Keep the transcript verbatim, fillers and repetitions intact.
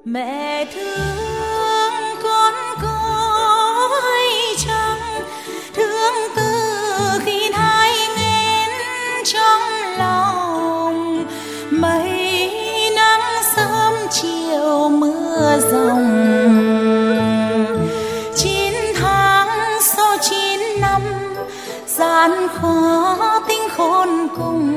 Mẹ thương con cõi trăng, thương từ khi thai nghén trong lòng. Mấy nắng sớm chiều mưa dòng, chín tháng sau chín năm gian khó tinh khôn cùng.